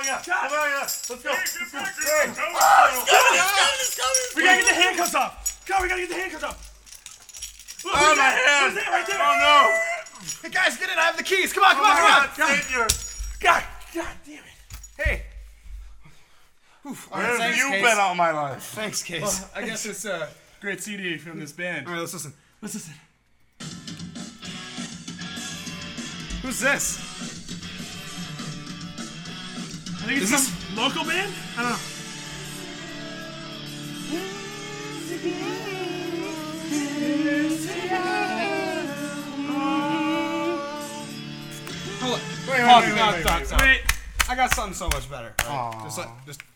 coming out. Let's go. He's Let's go. coming. He's coming. We gotta get the handcuffs off. Go, we gotta get the handcuffs off. Look, Oh, my hand. There's it right there. Oh, no. Hey, guys, get in. I have the keys. Come on, come Oh, on, my come on. God, Savior. God damn it. Hey. Where have you been all my life? Thanks, Case. Well, I guess it's a great CD from this band. All right, let's listen. Let's listen. Who's this? I think it's some local band? I don't know. Hold on. Wait. I got something so much better. Right? Just